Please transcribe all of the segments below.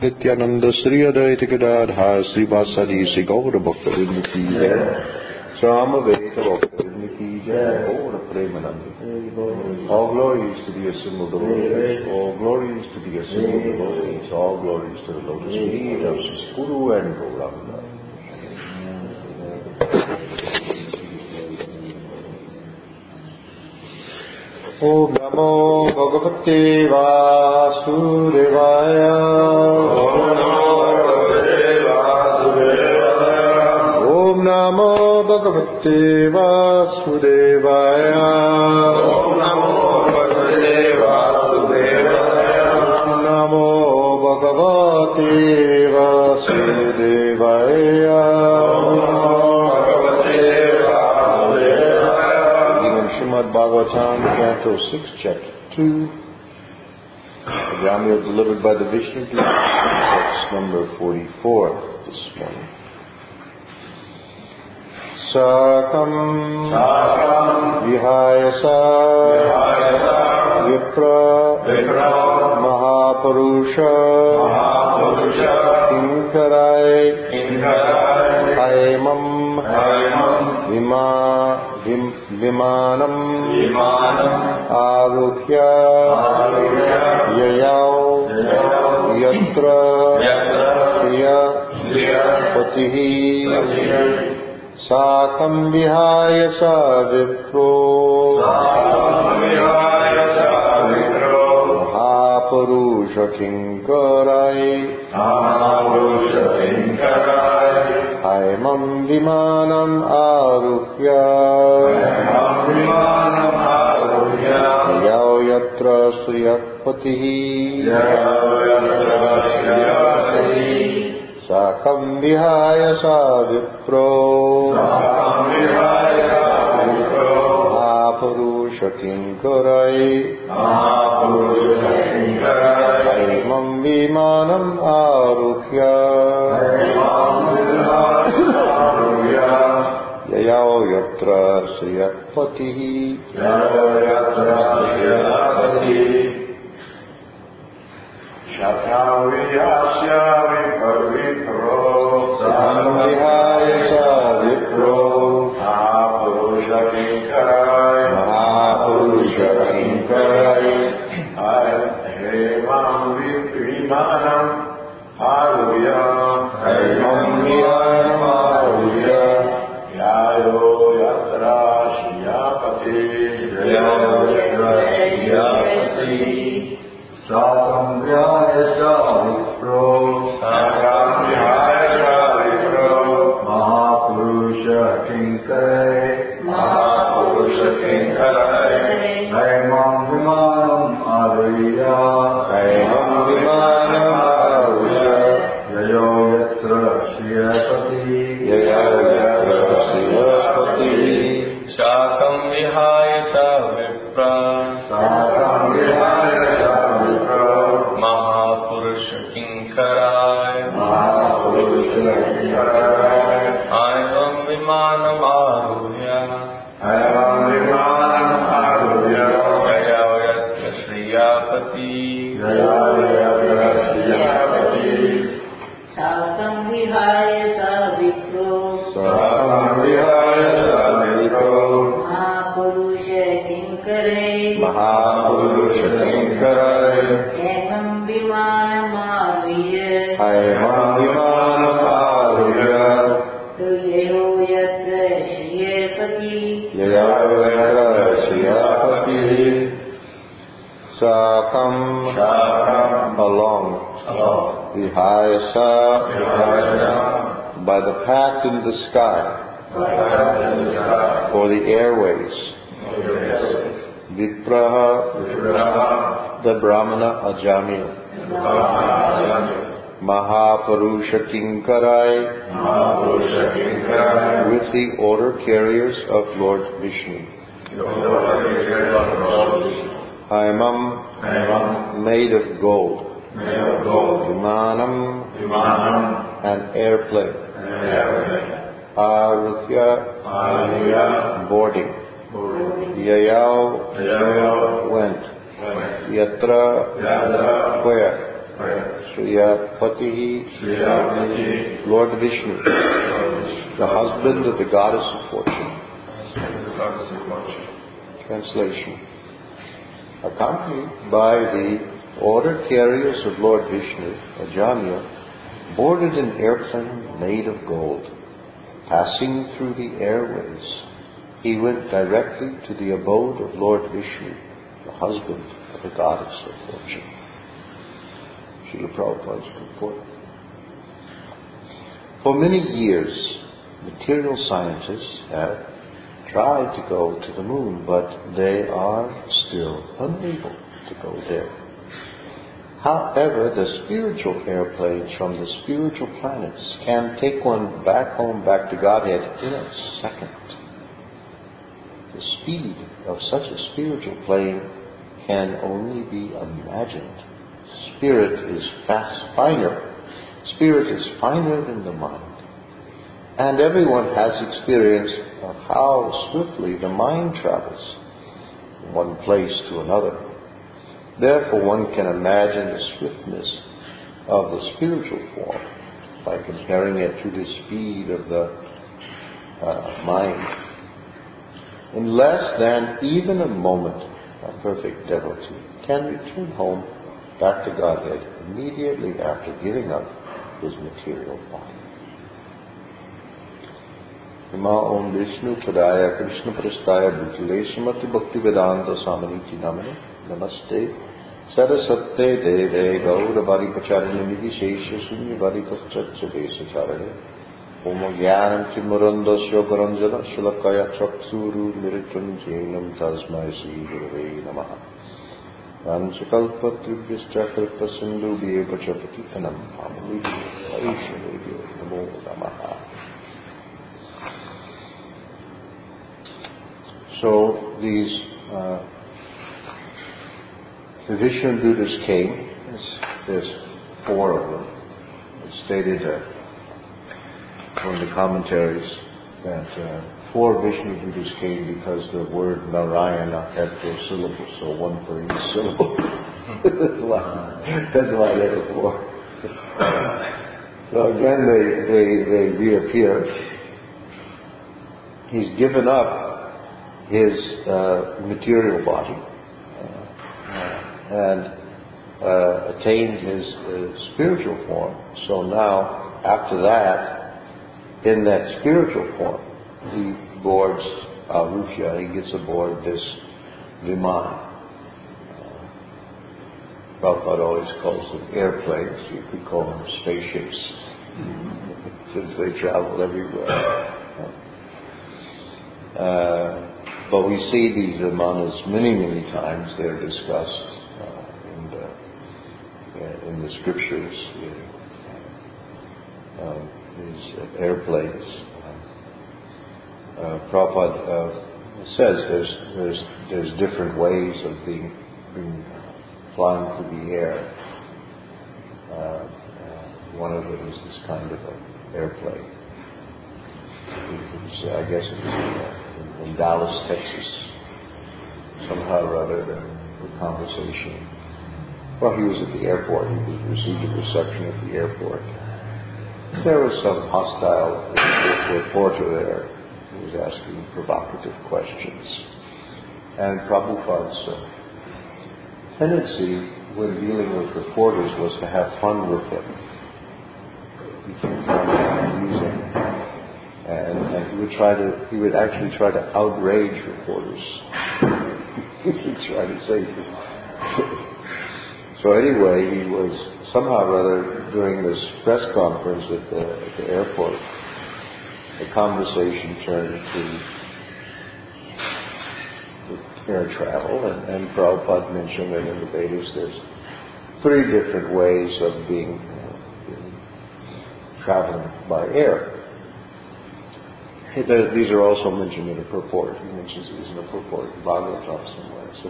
Nityananda Sri Advaita Gadadhar Sri Vasadi Sri Gaura Bhakta Vrinda Ki Jai Samaveta Bhakta Vrinda Ki Jai Gaura Premananda. All glories to the assembled devotees, all glories to the assembled devotees, all glories to the lotus feet of Sri Guru and Gauranga. Om Namo Bhagavate Vasudevaya. Om Namo Bhagavate Vasudevaya. Om Namo Bhagavate Vasudevaya. Om Namo Bhagavate Vasudevaya. Bhagavatam, Canto 6, Chapter 2. The Ramya delivered by the Vishnu Gita, text number 44 this morning. Sakam Vihayasa Vipra Mahapurusha Kinkarai Haimam Vimanam Aruhya Yayau Yatra Shriya Patihi Sakam Vihayasa Vipro Mahapurusha Kinkarai Haimam Vimanam Aruhya Yau Yatra Sriyapatihi Sakam Vihayasa Vipro Mahapurusha Kinkarai Haimam Vimanam Aruhya Yayau Yatra Sriyapatihi Shatavriyasya Viparvipro Samvihayasa Vipro Mahapurusha Kinkarai Hemam Vimanam Aruhya Hemam Vimanam Aruhya Yayo Yatra Shriyapati Sakam Vihayasa Vipro Mahapurusha Kinkarai Haimam Vimanam Aruhya Yayo Yatra Shriyapati Sakam Vihayasa Vipra Mahapurusha Kinkarai Haimam Vimanam Aruhya Yayo Yatra Shriyapati Sakam Vihayasa Vipro Mahapurusha Kinkarai Hemam Vimanam Aruhya Yayo Yatra Shriyapati Sakam along Vihayasa by the path in the sky or the airways. Vipraha the Brahmana Ajamil Mahapurusha Kinkarai with the order carriers of Lord Vishnu. Haimam made of gold. Vimanam an airplane. Aruhya boarding. Yayau went. Yatra where? Sriyapatihi, Lord Vishnu, the husband of the goddess of fortune. Translation. Accompanied by the order carriers of Lord Vishnu, Ajanya boarded an airplane made of gold. Passing through the airways, he went directly to the abode of Lord Vishnu, the husband of the goddess of fortune. Srila Prabhupada's purport. For many years, material scientists have tried to go to the moon, but they are still unable to go there. However, the spiritual airplanes from the spiritual planets can take one back home, back to Godhead in a second. The speed of such a spiritual plane can only be imagined. Spirit is finer than the mind. And everyone has experience of how swiftly the mind travels from one place to another. Therefore, one can imagine the swiftness of the spiritual form by comparing it to the speed of the mind. In less than even a moment, a perfect devotee can return home back to Godhead immediately after giving up his material body. Ima Om Vishnu Padaya Krishna Prastaya Bhutale Srimati Bhaktivedanta Samaniti Namane Namaste Sarasate Deve Gaura Bari Pacharani Nidhi Shesha Sunya Bari Paschatcha Desa Charane Om Jnanam Timurandasya Paranjana Shulakaya Chaksuru Miritam Jainam Tasmai Sri Gurave Namaha Vanchakalpa Tribhyascha Kalpa Sindhu Bheva Chapatitanam Pamali Vaishnavyo Namo Namaha. So these the Vishnu Dutas came. There's 4 of them. It's stated from the commentaries that 4 Vishnu Dutas came because the word Narayana had 4 syllables, so 1 for each syllable. That's why there were 4. So again they reappear. He's given up his material body and attained his spiritual form. So now, after that, in that spiritual form, he boards Arusha, he gets aboard this Vimana. Prabhupada always calls them airplanes, you could call them spaceships, since they travel everywhere. But we see these Vimanas many times. They're discussed in the scriptures. These airplanes. Prabhupada says there's different ways of being flying through the air. One of them is this kind of an airplane. I guess it was in Dallas, Texas. Somehow or other, the conversation. Well, he was at the airport. He received a reception at the airport. There was some hostile reporter there who was asking provocative questions. And Prabhupada's tendency when dealing with reporters was to have fun with them. He found it amusing. And he would actually try to outrage reporters. He would try to say this. So anyway, he was somehow or other during this press conference at the airport, the conversation turned to air travel, and Prabhupada mentioned that in the Vedas there's 3 different ways of traveling by air. These are also mentioned in a purport. He mentions these in a purport in Bhagavatam somewhere. So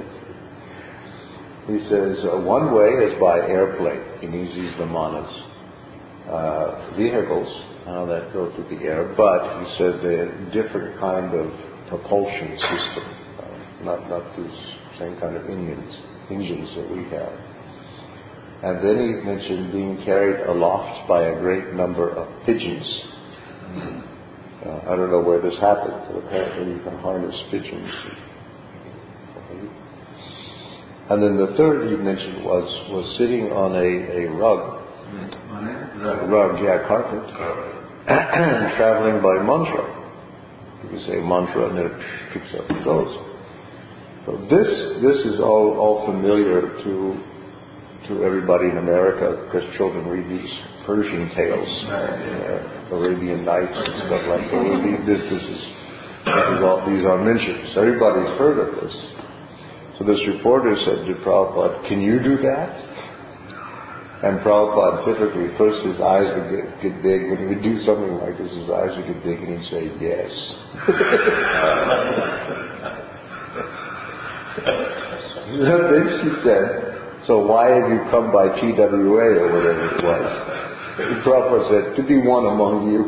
he says one way is by airplane. He means these Vimanas, vehicles that go through the air. But he said they're a different kind of propulsion system, not these same kind of engines that we have. And then he mentioned being carried aloft by a great number of pigeons. I don't know where this happened, but apparently you can harness pigeons. And then the third he mentioned was sitting on a rug. Carpet. Traveling by mantra. You can say mantra and then it picks up and goes. So this is all familiar to everybody in America, because children read these Persian tales, Arabian Nights and stuff like that. These are mentions. Everybody's heard of this. So this reporter said to Prabhupada, "Can you do that?" And Prabhupada typically first his eyes would get big. When he would do something like this, his eyes would get big and he'd say, "Yes." Then she said, "So why have you come by TWA," or whatever it was? And Prabhupada said, "To be one among you."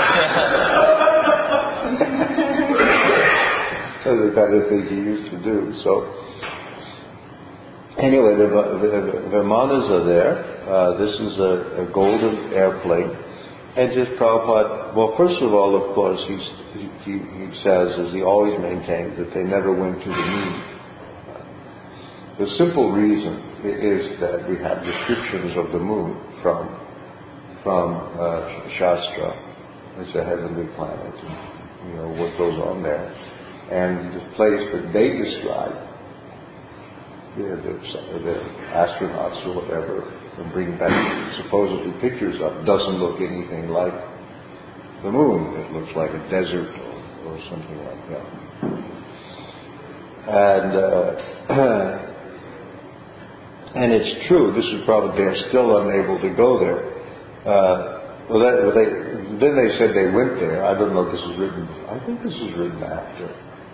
That's the kind of thing he used to do. So anyway, the Vimanas are there. This is a golden airplane. And just Prabhupada, well, first of all, of course, he says, as he always maintained, that they never went to the moon. The simple reason is that we have descriptions of the moon from Shastra. It's a heavenly planet, and, what goes on there. And the place that they describe, the astronauts or whatever, and bring back supposedly pictures of, doesn't look anything like the moon. It looks like a desert or something like that. And it's true. This is probably, they're still unable to go there. Then they said they went there. I don't know if this is written. I think this is written after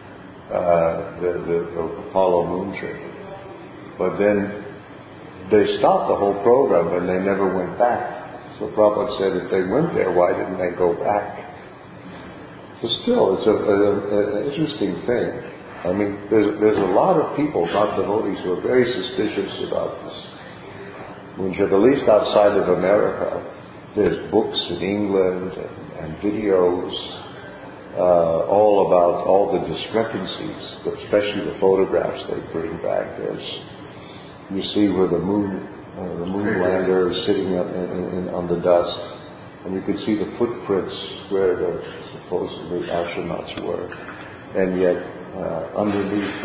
the Apollo moon trip. But then they stopped the whole program and they never went back. So Prabhupada said, if they went there, why didn't they go back? So still, it's an interesting thing. I mean, there's a lot of people, not devotees, who are very suspicious about this. At least outside of America, there's books in England and videos all about all the discrepancies, especially the photographs they bring back. You see where the moon lander is sitting on the dust, and you can see the footprints where the supposedly astronauts were, and yet underneath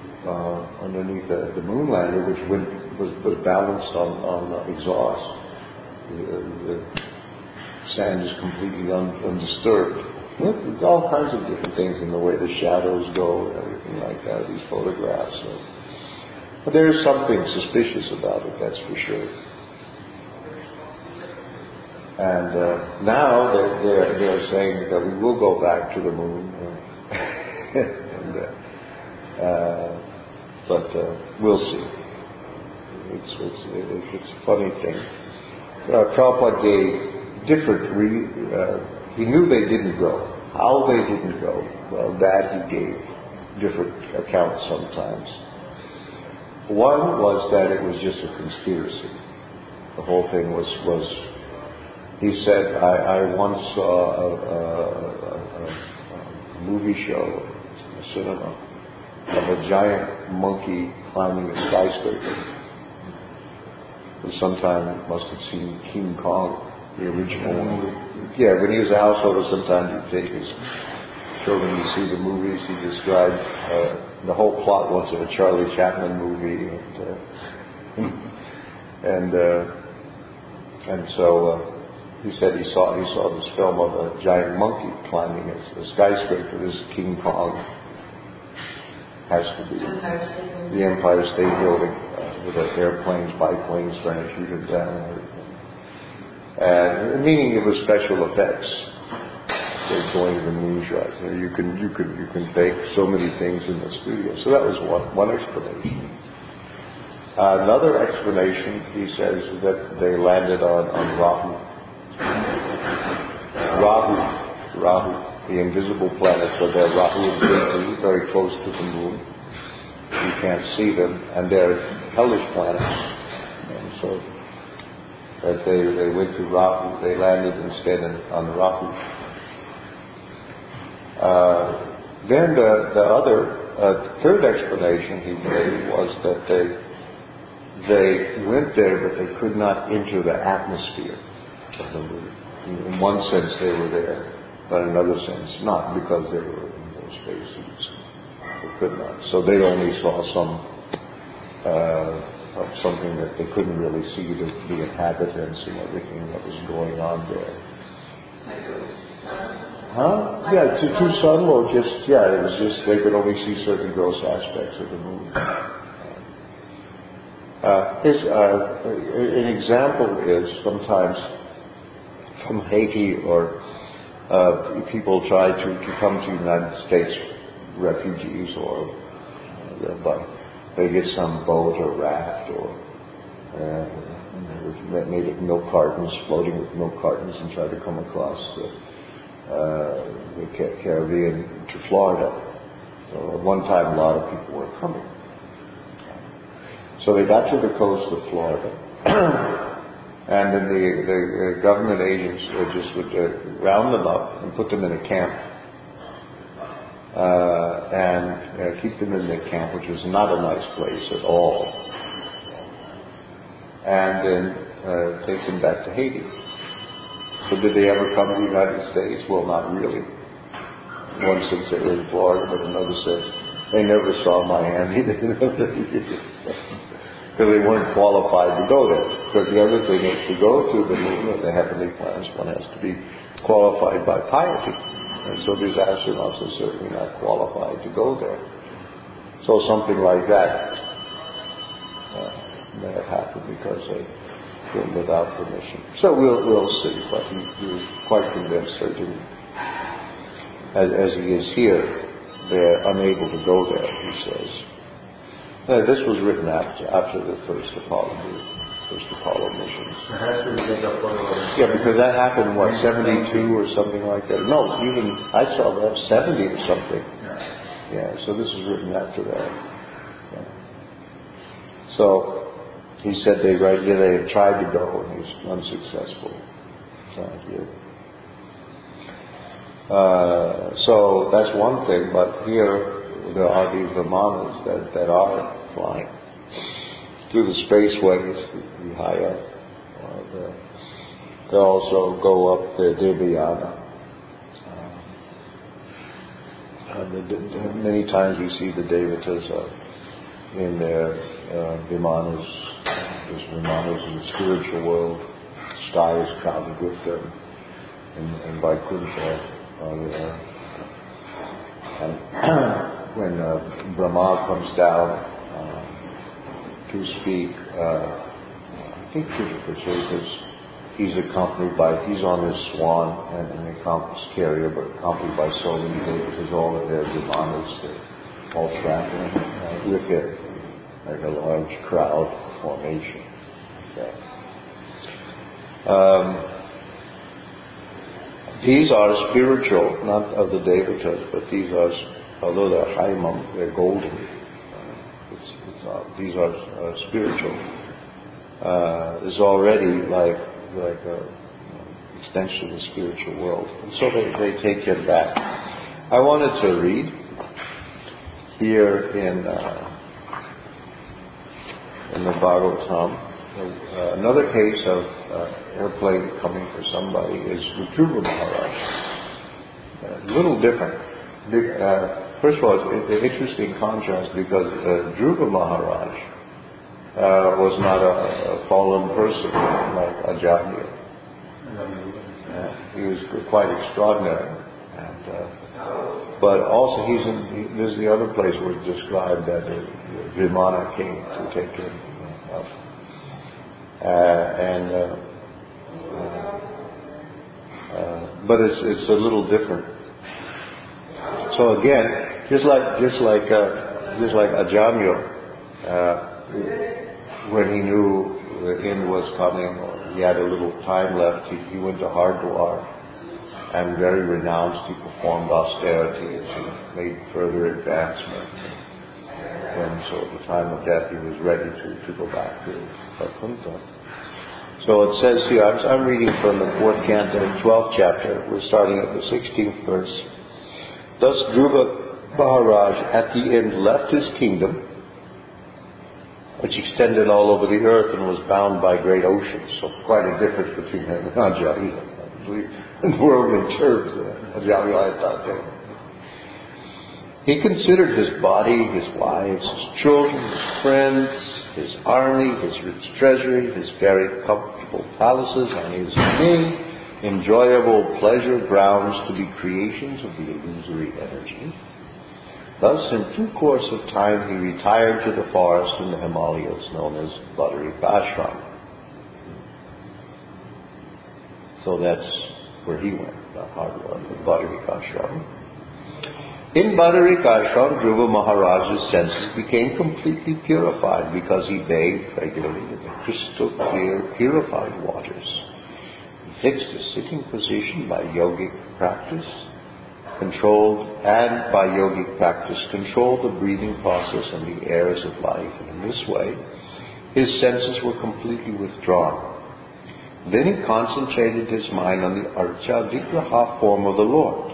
the moon lander, which was balanced on exhaust, the sand is completely undisturbed. There's all kinds of different things in the way the shadows go and everything like that, these photographs. But there is something suspicious about it, that's for sure. And now they're saying that we will go back to the moon. But we'll see. It's a funny thing. Prabhupada gave different he knew they didn't go. How they didn't go, well, that he gave different accounts sometimes. One was that it was just a conspiracy. The whole thing was he said, I once saw a movie show, a cinema, of a giant monkey climbing a skyscraper. Sometime must have seen King Kong, the original one. Yeah, when he was a householder, sometimes he'd take his children to see the movies. He described the whole plot was a Charlie Chaplin movie, and so he said he saw this film of a giant monkey climbing a skyscraper. This King Kong has to be the Empire State Building with airplanes, biplanes trying to shoot it down and everything. And meaning it was special effects. They're going to the moonshot. You can bake so many things in the studio. So that was one explanation. Another explanation, he says, that they landed on Rahu. Rahu, the invisible planet, so they're Rahu and Ketu, very close to the moon. You can't see them, and they're hellish planets. And so that they went to Rahu. They landed instead on Rahu. Then the other third explanation he gave was that they went there, but they could not enter the atmosphere of the moon. In one sense, they were there, but in another sense, not, because they were in those spacesuits. They could not. So they only saw something that they couldn't really see, the inhabitants and everything that was going on there. Huh? Yeah, to some, or it was just they could only see certain gross aspects of the moon. An example is sometimes from Haiti, or people try to come to the United States, refugees, or they get some boat or raft, or made of milk cartons, floating with milk cartons, and try to come across the Caribbean to Florida. So at one time, a lot of people were coming. So they got to the coast of Florida, and then the government agents just would round them up and put them in a camp, and keep them in the camp, which was not a nice place at all, and then take them back to Haiti. So did they ever come to the United States? Well, not really. One sense they were in Florida, but in another sense they never saw Miami. Because they weren't qualified to go there. Because the other thing is, to go to the moon or the heavenly planets, one has to be qualified by piety. And so these astronauts are certainly not qualified to go there. So something like that may have happened because they went without permission. So we'll see. But he was quite convinced they didn't. As he is here, they're unable to go there, he says. This was written after the first Apollo missions. Yeah, because that happened, 72 or something like that? No, even, I saw that, 70 or something. Yeah, so this is written after that. Yeah. So, he said they had tried to go, and he was unsuccessful. So that's one thing, but here there are these Vimanas that are flying through the spaceways, the high up. They also go up the Devyana. Many times we see the Devatas in their Vimanas. There's Vimanas in the spiritual world. The sky is crowded with them. And Vaikuntha. And when Brahma comes down to speak, I think he's on his swan and a compass carrier, but accompanied by so many devatas, all of their Vimanas, all traveling with it, like a large crowd formation. These are spiritual, not of the devatas, but these are, although they're haimam, they're golden. These are spiritual. It's already like an extension of the spiritual world. And so they take him back. I wanted to read here in the Bhagavatam. Another case of airplane coming for somebody is with Dhruva Maharaj. A little different. First of all, it's an interesting contrast because Dhruva Maharaj was not a fallen person like Ajahn. He was quite extraordinary. But also there's the other place where it's described that Vimana came to take him up. But it's a little different. So again, just like Ajamya, when he knew the end was coming, or he had a little time left, he went to Hardwar, and very renounced. He performed austerities and made further advancement. And so at the time of death, he was ready to go back to Vaikuntha. So So it says here, I'm reading from the 4th canto, 12th chapter. We're starting at the 16th verse. Thus Dhruva Maharaj at the end left his kingdom, which extended all over the earth and was bound by great oceans. So quite a difference between him and Ajahn. In worldly terms, Ajahn. He considered his body, his wives, his children, his friends, his army, his rich treasury, his very comfortable palaces, and his many enjoyable pleasure grounds to be creations of the illusory energy. Thus, in due course of time, he retired to the forest in the Himalayas known as Badarikashram. So that's where he went, not Hardwar, but Badarikashram. In Badarikashram, Dhruva Maharaj's senses became completely purified because he bathed regularly in the crystal clear, purified waters. He fixed a sitting position by yogic practice, controlled the breathing process and the airs of life, and in this way, his senses were completely withdrawn. Then he concentrated his mind on the Archa Vigraha form of the Lord,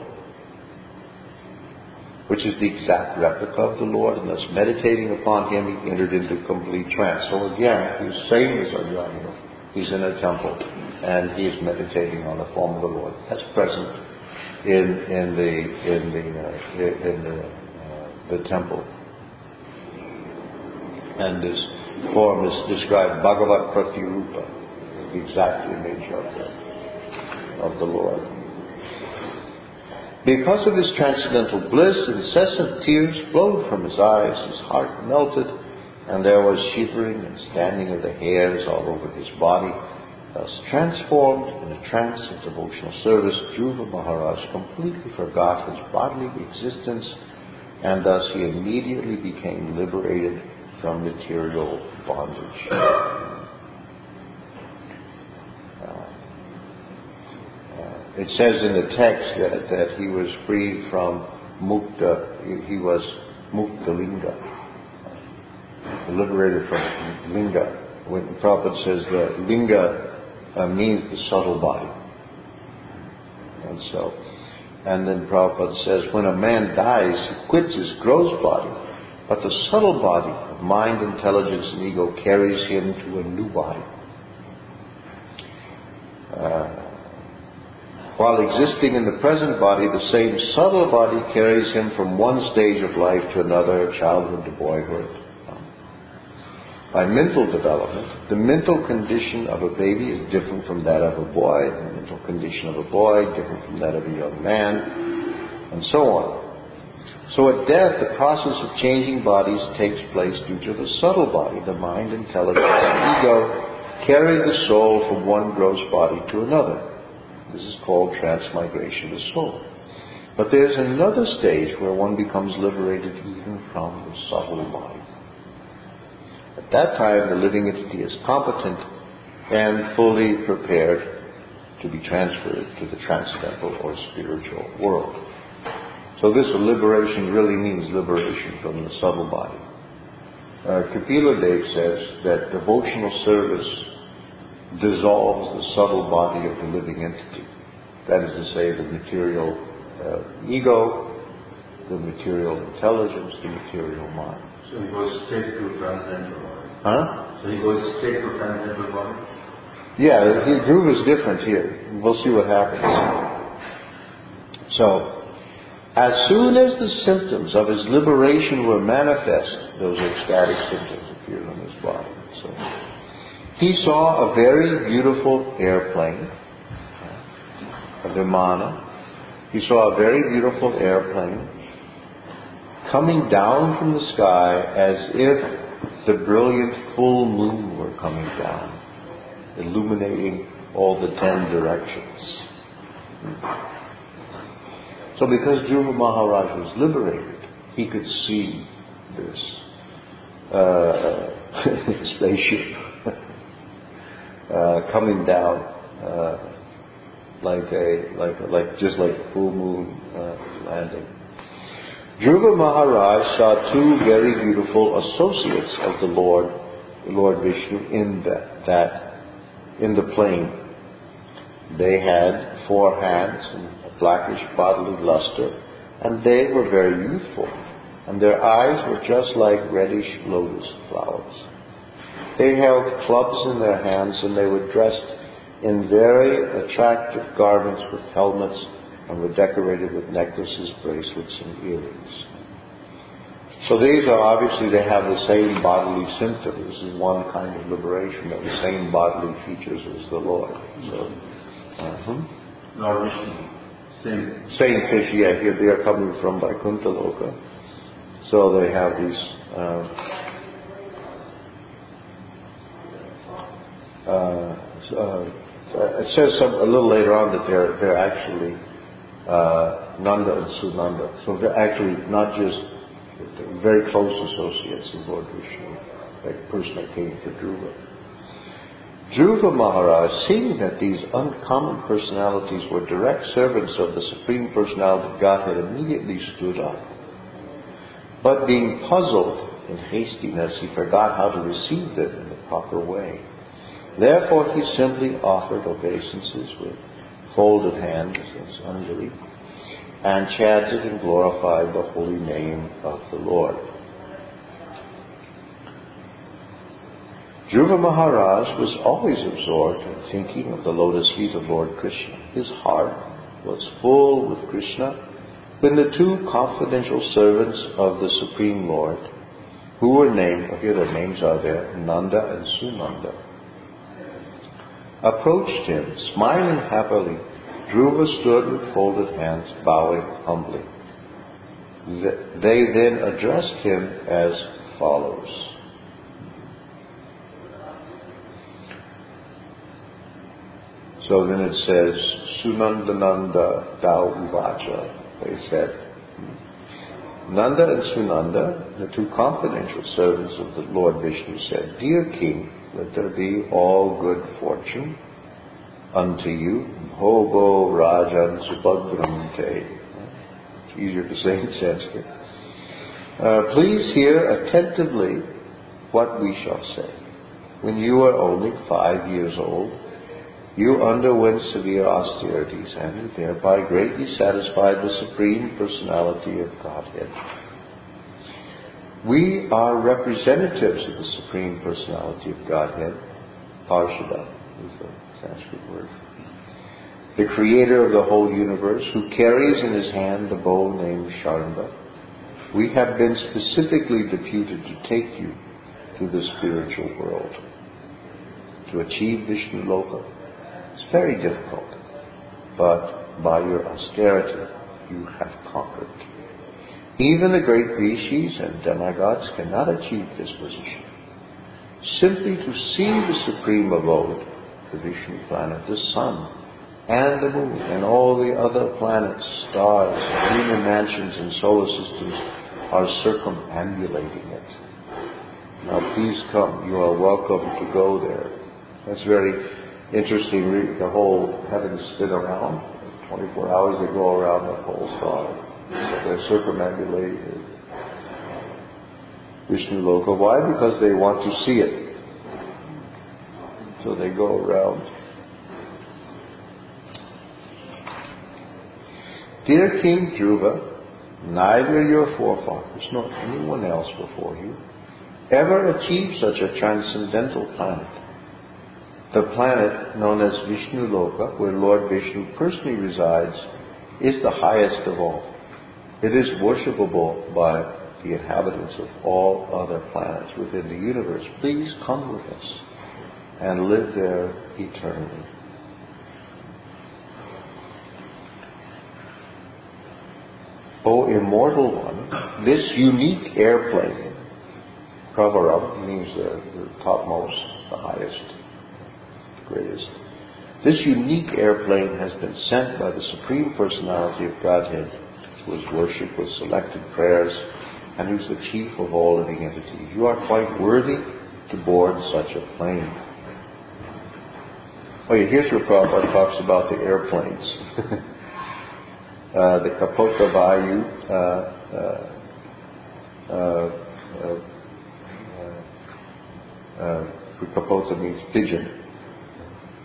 which is the exact replica of the Lord, and thus meditating upon him, he entered into complete trance. So again, he's same as Arjuna. He's in a temple, and he is meditating on the form of the Lord. That's present in the temple. And this form is described Bhagavat Pratirupa, the exact image of the Lord. Because of his transcendental bliss, incessant tears flowed from his eyes, his heart melted, and there was shivering and standing of the hairs all over his body. Thus transformed in a trance of devotional service, Dhruva Maharaj completely forgot his bodily existence, and thus he immediately became liberated from material bondage. It says in the text that he was freed from mukta, he was mukta linga, liberated from linga. When Prabhupada says that linga means the subtle body. And then Prabhupada says when a man dies, he quits his gross body, but the subtle body of mind, intelligence, and ego carries him to a new body. While existing in the present body, the same subtle body carries him from one stage of life to another, childhood to boyhood. By mental development, the mental condition of a baby is different from that of a boy, the mental condition of a boy different from that of a young man, and so on. So at death, the process of changing bodies takes place due to the subtle body. The mind, intelligence, and ego carry the soul from one gross body to another. This is called transmigration of soul. But there's another stage where one becomes liberated even from the subtle body. At that time, the living entity is competent and fully prepared to be transferred to the transcendental or spiritual world. So this liberation really means liberation from the subtle body. Kapila Dev says that devotional service dissolves the subtle body of the living entity. That is to say, the material ego, the material intelligence, the material mind. So he goes straight to transcendental body. Huh? So he goes straight to transcendental body? Yeah, the groove is different here. We'll see what happens. So, as soon as the symptoms of his liberation were manifest, those ecstatic symptoms appeared on his body. So, he saw a very beautiful airplane, a Vimana. He saw a very beautiful airplane coming down from the sky as if the brilliant full moon were coming down, illuminating all the 10 directions. So because Dhruva Maharaj was liberated, he could see this spaceship coming down just like full moon landing. Dhruva Maharaj saw 2 very beautiful associates of the Lord Vishnu in that in the plain. They had 4 hands and a blackish bodily luster, and they were very youthful, and their eyes were just like reddish lotus flowers. They held clubs in their hands, and they were dressed in very attractive garments with helmets, and were decorated with necklaces, bracelets, and earrings. So these are obviously, they have the same bodily symptoms. This is one kind of liberation, of the same bodily features as the Lord. So, Lord Vishnu, same fish, yeah, here they are coming from Vaikuntha Loka. So they have these it says a little later on that they're actually Nanda and Sunanda. So they're actually not just very close associates of Lord Vishnu, like the person that came for Dhruva. Dhruva Maharaj, seeing that these uncommon personalities were direct servants of the Supreme Personality of Godhead, immediately stood up. But being puzzled in hastiness, he forgot how to receive them in the proper way. Therefore he simply offered obeisances with folded hands, as Anjali, and chanted and glorified the holy name of the Lord. Dhruva Maharaj was always absorbed in thinking of the lotus feet of Lord Krishna. His heart was full with Krishna when the 2 confidential servants of the Supreme Lord, who were named, here their names are there, Nanda and Sunanda, approached him. Smiling happily, Dhruva stood with folded hands, bowing humbly. They then addressed him as follows. So then it says, Sunandananda Dau Uvacha. They said, Nanda and Sunanda, the 2 confidential servants of the Lord Vishnu, said, Dear King, let there be all good fortune unto you. Hobo Rajan Subhadram Te. It's easier to say in Sanskrit. Please hear attentively what we shall say. When you were only 5 years old, you underwent severe austerities, and you thereby greatly satisfied the Supreme Personality of Godhead. We are representatives of the Supreme Personality of Godhead. Parshada is the Sanskrit word. The Creator of the whole universe, who carries in his hand the bow named Sharamba. We have been specifically deputed to take you to the spiritual world. To achieve Vishnu Loka, it's very difficult, but by your austerity you have conquered. Even the great rishis and demigods cannot achieve this position. Simply to see the supreme abode, the Vishnu planet, the sun, and the moon, and all the other planets, stars, lunar mansions, and solar systems are circumambulating it. Now please come, you are welcome to go there. That's very interesting. The whole heavens spin around. 24 hours they go around the whole star. So they're circumambulating Vishnu Loka. Why? Because they want to see it. So they go around. Dear King Dhruva, neither your forefathers nor anyone else before you ever achieved such a transcendental planet. The planet known as Vishnu Loka, where Lord Vishnu personally resides, is the highest of all. It is worshipable by the inhabitants of all other planets within the universe. Please come with us and live there eternally. O immortal one, this unique airplane, Pravaram means the topmost, the highest, the greatest. This unique airplane has been sent by the Supreme Personality of Godhead, who is worshipped with selected prayers and who is the chief of all living entities. You are quite worthy to board such a plane. Oh yeah, here's where Prabhupada talks about the airplanes. The Kapota Vayu, Kapota means pigeon.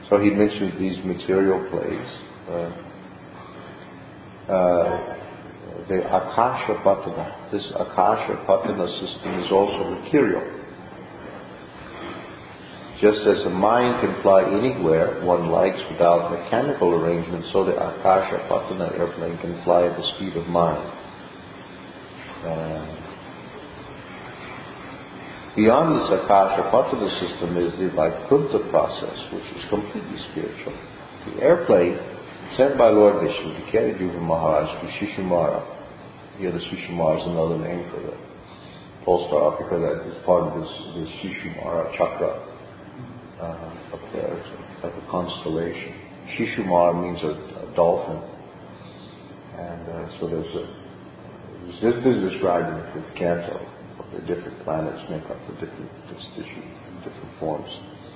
So he mentioned these material planes. The Akasha Patana. This Akasha Patana system is also material. Just as the mind can fly anywhere one likes without mechanical arrangement, so the Akasha Patana airplane can fly at the speed of mind. Beyond this Akasha Patana system is the Vaikuntha process, which is completely spiritual. The airplane sent by Lord Vishnu to carry Dhruva Maharaj to Shishumara. Here the Shishumara is another name for the pole star, because that is part of this Shishumara chakra up there. It's like a constellation. Shishumara means a dolphin. And so this is described in the fifth canto. The different planets make up the different forms.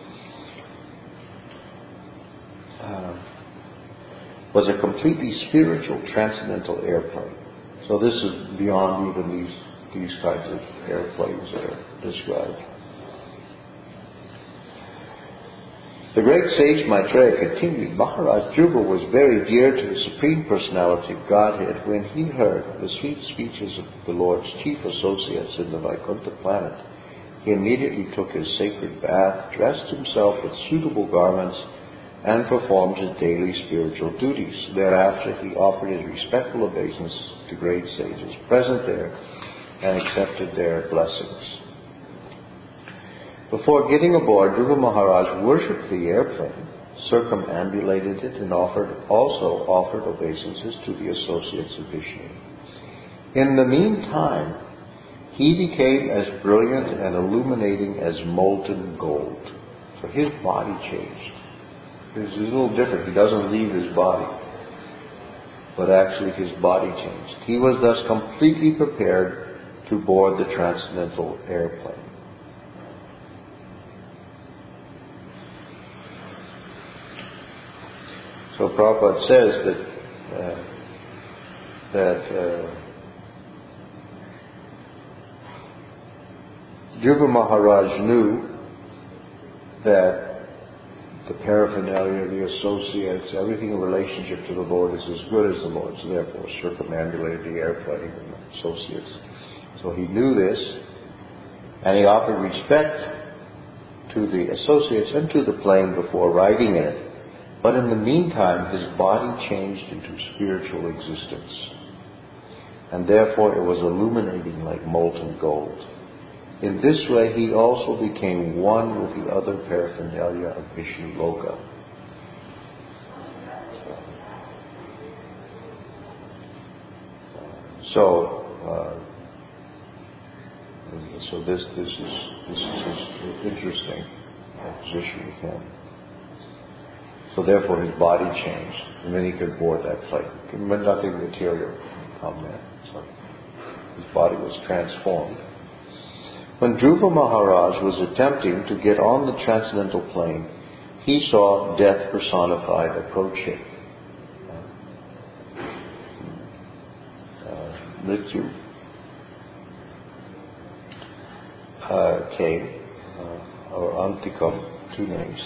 Was a completely spiritual, transcendental airplane. So this is beyond even these types of airplanes that are described. The great sage Maitreya continued, Maharaj Dhruva was very dear to the Supreme Personality of Godhead. When he heard the sweet speeches of the Lord's chief associates in the Vaikuntha planet, he immediately took his sacred bath, dressed himself with suitable garments, and performed his daily spiritual duties. Thereafter he offered his respectful obeisance to great sages present there and accepted their blessings. Before getting aboard, Dhruva Maharaj worshipped the airplane, circumambulated it, and also offered obeisances to the associates of Vishnu. In the meantime, he became as brilliant and illuminating as molten gold. So his body changed. It's a little different. He doesn't leave his body, but actually his body changed. He was thus completely prepared to board the transcendental airplane. So Prabhupada says that Dhruva Maharaj knew that the paraphernalia, the associates, everything in relationship to the Lord is as good as the Lord's, therefore circumambulated the airplane and the associates. So he knew this, and he offered respect to the associates and to the plane before riding in it. But in the meantime, his body changed into spiritual existence. And therefore it was illuminating like molten gold. In this way, he also became one with the other paraphernalia of Vishnu Loka. So this is interesting position with him. So therefore his body changed, and then he could board that plane. But nothing material could come there. So his body was transformed. When Dhruva Maharaj was attempting to get on the transcendental plane, he saw death personified approaching. Mrityu came, or Antikam, two names.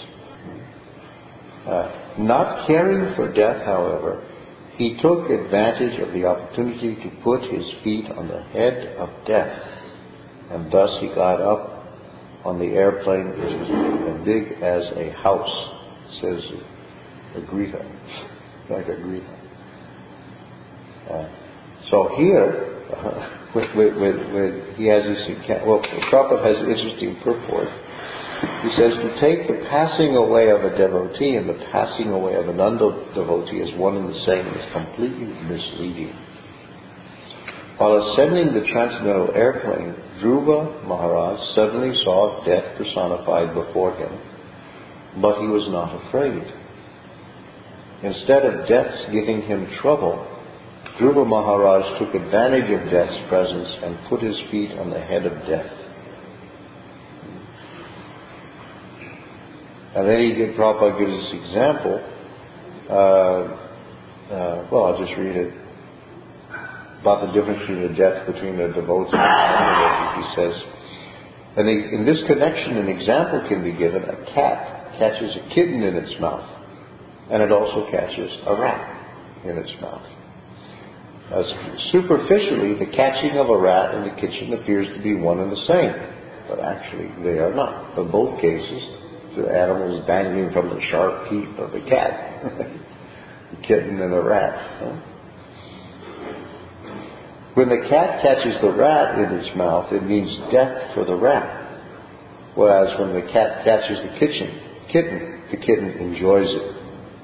Not caring for death, however, he took advantage of the opportunity to put his feet on the head of death, and thus he got up on the airplane, which was as big as a house. It says a grita, like a grita. So here, he has this. Well, Prabhupada has an interesting purport. He says to take the passing away of a devotee and the passing away of another devotee as one and the same is completely misleading. While ascending the transcendental airplane, Dhruva Maharaj suddenly saw death personified before him, but he was not afraid. Instead of death's giving him trouble, Dhruva Maharaj took advantage of death's presence and put his feet on the head of death. And then Prabhupada gives this example. I'll just read it. About the difference between the death between the devotee and the non-devotee. He says, And in this connection, an example can be given. A cat catches a kitten in its mouth, and it also catches a rat in its mouth. Superficially, the catching of a rat in the kitchen appears to be one and the same, but actually they are not. In both cases, the animal is dangling from the sharp teeth of the cat, the kitten and the rat. When the cat catches the rat in its mouth, it means death for the rat. Whereas when the cat catches the kitten, the kitten enjoys it.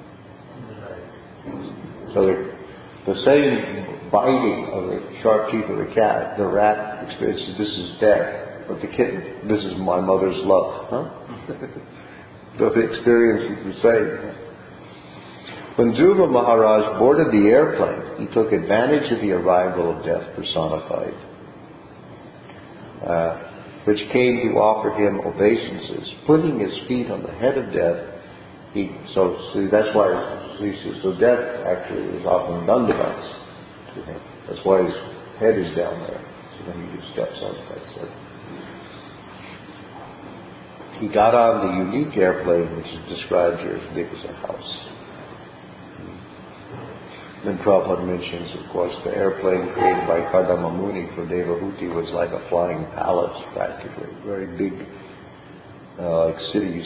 So the same biting of the sharp teeth of the cat, the rat experiences this is death, but the kitten, this is my mother's love. So the experience is the same. When Dhruva Maharaj boarded the airplane, he took advantage of the arrival of death personified, which came to offer him obeisances. Putting his feet on the head of death, that's why he says, so death actually is often dandavats to him. That's why his head is down there. So then he just steps on that. He got on the unique airplane, which is described here as big as a house. Then Prabhupada mentions, of course, the airplane created by Kardama Muni for Devahuti was like a flying palace, practically. Very big, like cities.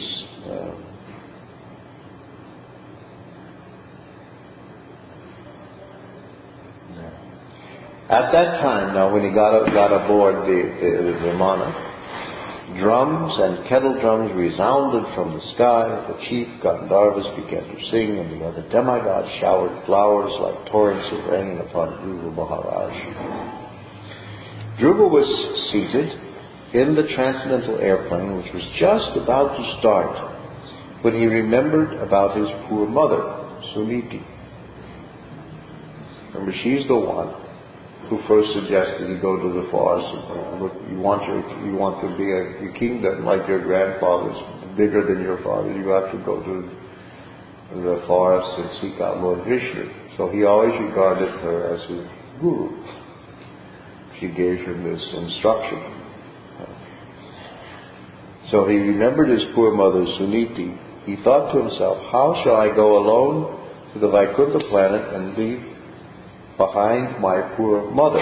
At that time, now when he got aboard the Vimana, drums and kettle drums resounded from the sky. The chief Gandharvas began to sing, and the other demigods showered flowers like torrents of rain upon Dhruva Maharaj. Dhruva was seated in the transcendental airplane, which was just about to start, when he remembered about his poor mother, Suniti. Remember, she's the one who first suggested you go to the forest and look, you want to be a kingdom like your grandfather's, bigger than your father. You have to go to the forest and seek out Lord Vishnu. So he always regarded her as his guru. She gave him this instruction. So he remembered his poor mother Suniti. He thought to himself, how shall I go alone to the Vaikuntha planet and leave behind my poor mother?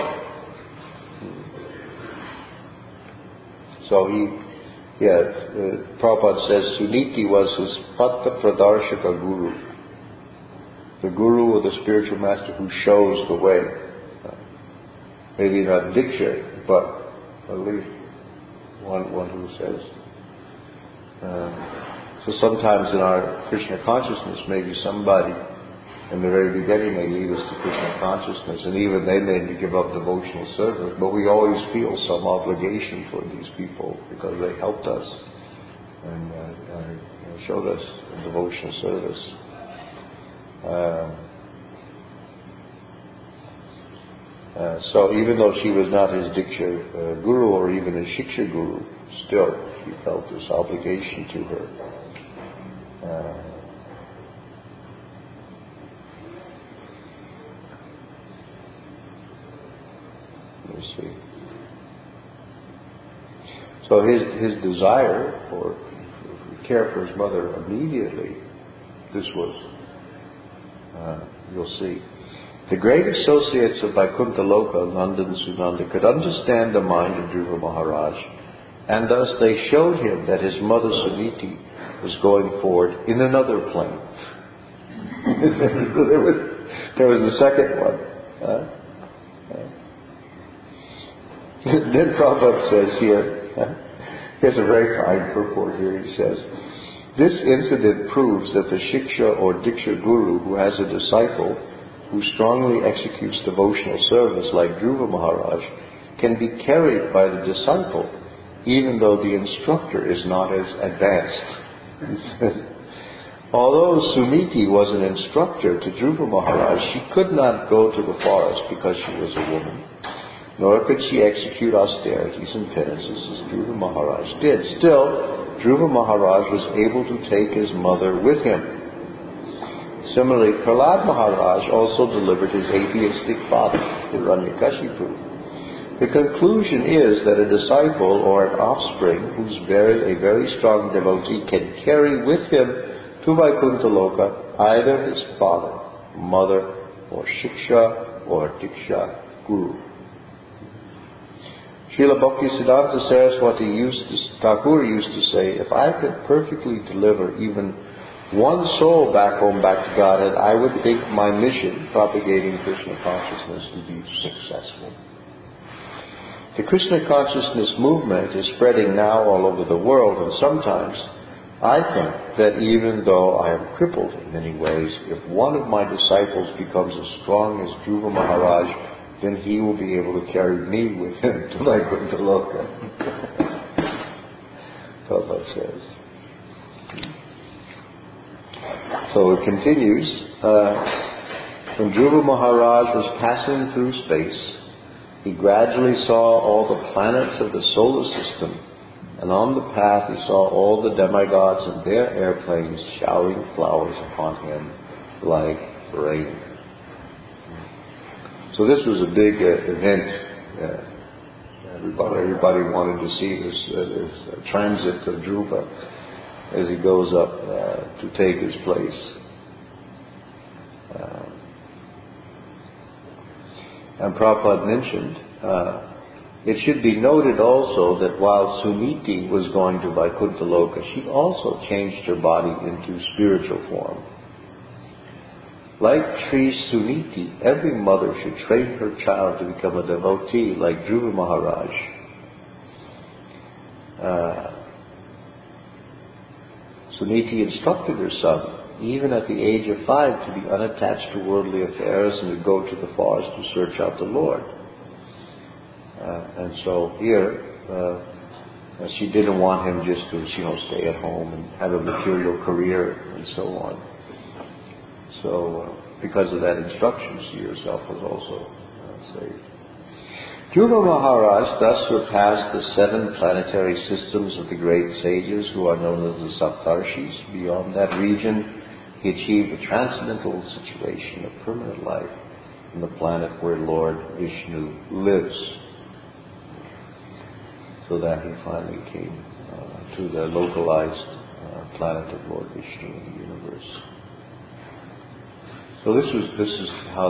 So Prabhupada says Suniti was his Patta Pradarshaka Guru, the Guru or the spiritual master who shows the way. Maybe not Diksha, but at least one who says. So sometimes in our Krishna consciousness, maybe somebody in the very beginning may lead us to Krishna consciousness, and even they may give up devotional service, but we always feel some obligation for these people because they helped us and showed us devotional service. So even though she was not his Diksha Guru or even his Shiksha Guru, still he felt this obligation to her. See. So his desire for care for his mother immediately, this was, you'll see. The great associates of Vaikuntha Loka, Nanda and Sunanda, could understand the mind of Dhruva Maharaj, and thus they showed him that his mother Suniti was going forward in another plane. there was a second one. Then Prabhupada says here, here's a very fine purport here, he says, this incident proves that the Shiksha or Diksha Guru who has a disciple who strongly executes devotional service like Dhruva Maharaj can be carried by the disciple even though the instructor is not as advanced. Although Suniti was an instructor to Dhruva Maharaj, she could not go to the forest because she was a woman. Nor could she execute austerities and penances as Dhruva Maharaj did. Still, Dhruva Maharaj was able to take his mother with him. Similarly, Prahlad Maharaj also delivered his atheistic father, Hiranyakashipu. The conclusion is that a disciple or an offspring who's a very strong devotee can carry with him to Vaikuntha Loka either his father, mother, or Shiksha or Diksha Guru. Srila Bhaktisiddhanta Saraswati Thakur used to say, if I could perfectly deliver even one soul back home, back to Godhead, I would think my mission, propagating Krishna consciousness, would be successful. The Krishna consciousness movement is spreading now all over the world, and sometimes I think that even though I am crippled in many ways, if one of my disciples becomes as strong as Dhruva Maharaj, then he will be able to carry me with him to Vaikuntha Loka. Prabhupada says. So it continues. When Dhruva Maharaj was passing through space, he gradually saw all the planets of the solar system, and on the path he saw all the demigods and their airplanes showering flowers upon him like rain. So this was a big event. Everybody wanted to see this transit of Dhruva as he goes up to take his place. And Prabhupada mentioned, it should be noted also that while Suniti was going to Vaikuntha Loka, she also changed her body into spiritual form. Like Sri Suniti, every mother should train her child to become a devotee like Dhruva Maharaj. Suniti instructed her son, even at the age of 5, to be unattached to worldly affairs and to go to the forest to search out the Lord. And so here, she didn't want him just to, stay at home and have a material career and so on. So, because of that instruction, she herself was also saved. Dhruva Maharaj thus surpassed the 7 planetary systems of the great sages who are known as the Saptarshis. Beyond that region, he achieved a transcendental situation of permanent life on the planet where Lord Vishnu lives. So that he finally came to the localized planet of Lord Vishnu in the universe. So this is how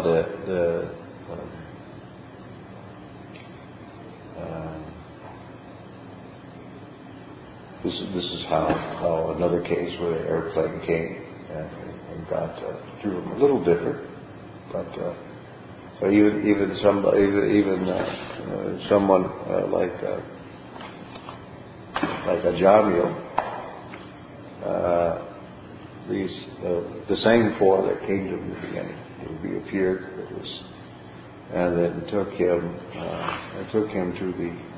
this is how another case where the airplane came and got drew him a little different, but so even someone like Ajamil, the same 4 that came to him in the beginning, he appeared with us, and then took him to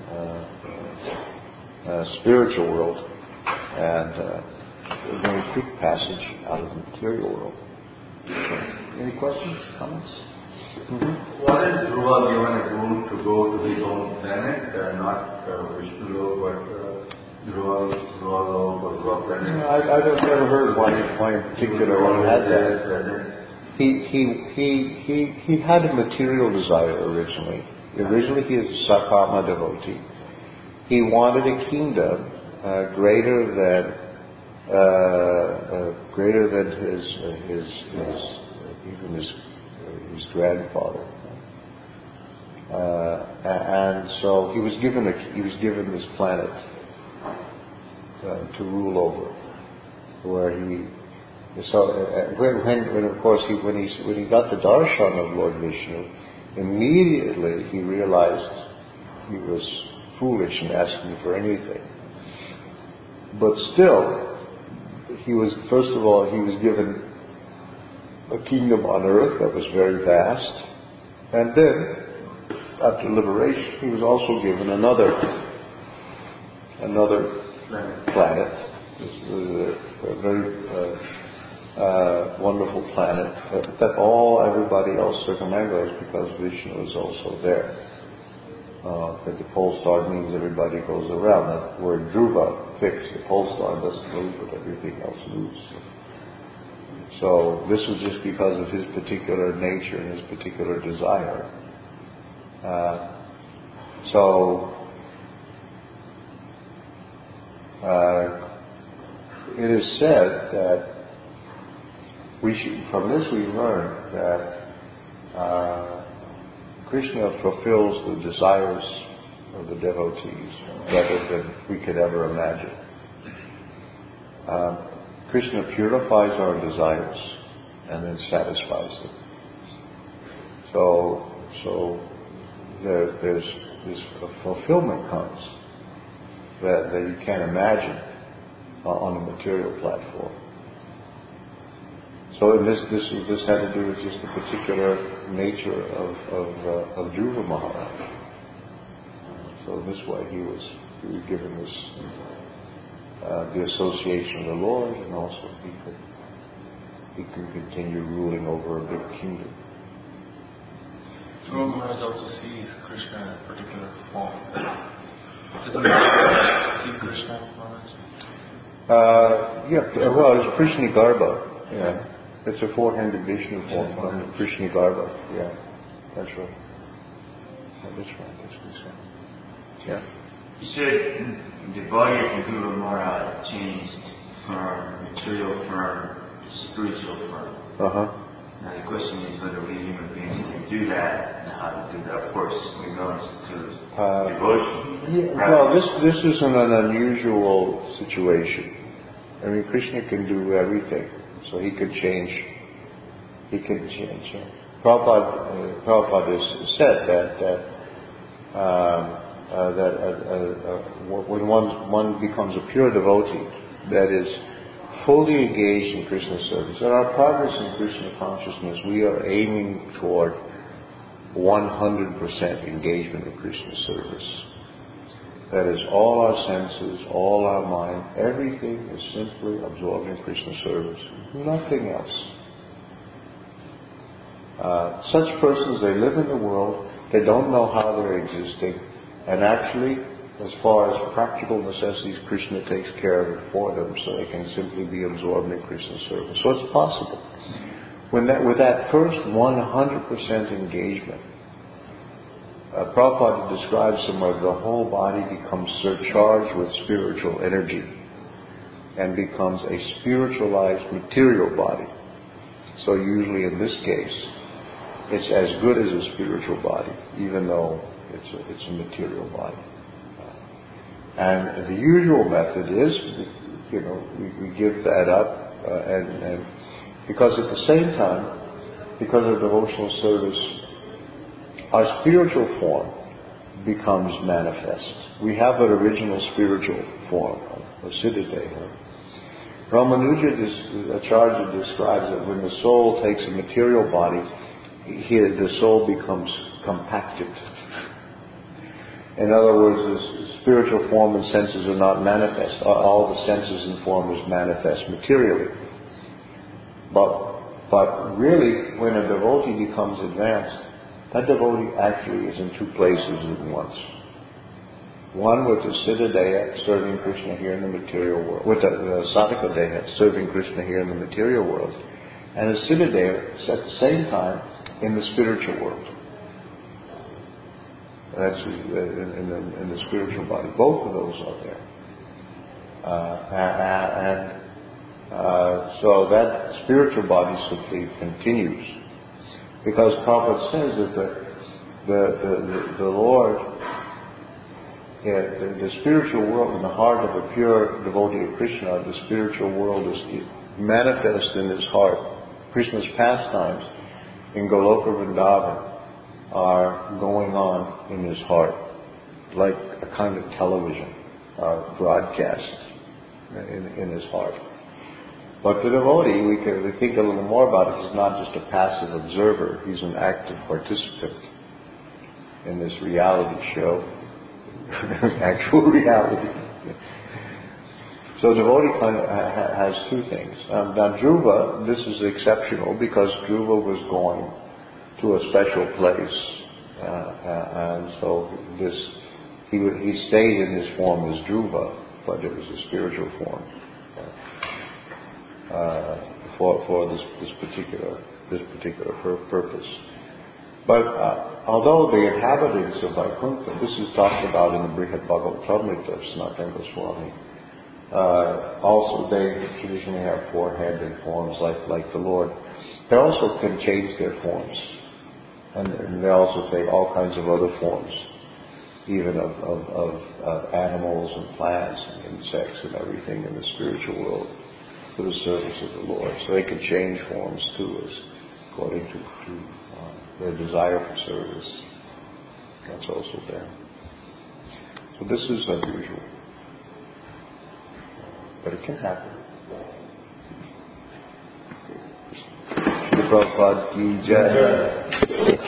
the spiritual world, and a very quick passage out of the material world. Any questions, comments? Mm-hmm. Why is Dhruva given a rule to go to his own planet, not Vishnu Lok, but Dhruva or Dhruva planet? I've never heard why in particular one had that. He had a material desire originally. Originally he is a Sakama devotee. He wanted a kingdom greater than his grandfather, and so he was given this planet to rule over, where when he got the darshan of Lord Vishnu, immediately he realized he was foolish in asking for anything. But still, he was given a kingdom on earth that was very vast, and then after liberation he was also given another planet. This was a very wonderful planet that everybody else circumambulates because Vishnu is also there. That the pole star means everybody goes around. That word Dhruva fixed. The pole star doesn't move, but everything else moves. So this was just because of his particular nature and his particular desire. So it is said that from this we learn that Krishna fulfills the desires of the devotees better than we could ever imagine. Krishna purifies our desires and then satisfies them. So there's this fulfillment comes that you can't imagine on a material platform. So this had to do with just the particular nature of Dhruva Maharaj. So in this way he was given this the association of the Lord, and also he can continue ruling over a big kingdom. Dhruva Maharaj also sees Krishna in a particular form. Doesn't he see Krishna Maharaj? It's Krishna Garbha. Yeah. It's a four-handed Vishnu form from Krishna Garbha. Yeah, that's right. That's what he said. Yeah. You said the body of Dhruva Maharaj changed from material form to spiritual form. Now the question is whether we human beings can do that and how to do that. Of course, we know it's through devotion. Well, this isn't an unusual situation. I mean, Krishna can do everything. So he could change. Prabhupada has said that when one becomes a pure devotee, that is fully engaged in Krishna service, in our progress in Krishna consciousness, we are aiming toward 100% engagement in Krishna service. That is, all our senses, all our mind, everything is simply absorbed in Krishna service. Nothing else. Such persons, they live in the world, they don't know how they're existing, and actually, as far as practical necessities, Krishna takes care of it for them, so they can simply be absorbed in Krishna service. So it's possible. With that first 100% engagement, Prabhupada describes somewhere the whole body becomes surcharged with spiritual energy and becomes a spiritualized material body. So usually in this case, it's as good as a spiritual body, even though it's a material body. And the usual method is, we give that up, and because at the same time, because of devotional service, our spiritual form becomes manifest. We have an original spiritual form, a Siddhadeha. Ramanuja Acharya describes that when the soul takes a material body, the soul becomes compacted. In other words, the spiritual form and senses are not manifest. All the senses and form is manifest materially. But really, when a devotee becomes advanced, that devotee actually is in two places at once. One with the Siddha Deha serving Krishna here in the material world, with the Sadhaka Deha serving Krishna here in the material world, and the Siddha Deha at the same time in the spiritual world. That's in the spiritual body. Both of those are there. So that spiritual body simply continues. Because Prabhupada says that the Lord, the spiritual world in the heart of a pure devotee of Krishna, the spiritual world is manifest in his heart. Krishna's pastimes in Goloka Vrindavan are going on in his heart, like a kind of television broadcast in his heart. But the devotee, we think a little more about it, he's not just a passive observer, he's an active participant in this reality show, actual reality. So devotee kind of has two things. Now Dhruva, this is exceptional because Dhruva was going to a special place, and so he stayed in his form as Dhruva, but it was a spiritual form for this particular purpose. But although the inhabitants of Vaikuntha, this is talked about in the Brihad Bhagavatamrita, Sanatana Goswami, also they traditionally have four-handed forms like the Lord. They also can change their forms. And they also take all kinds of other forms, even of animals and plants and insects and everything in the spiritual world for the service of the Lord. So they can change forms too, according to their desire for service. That's also there. So this is unusual. But it can happen. Prabhupada ki jai.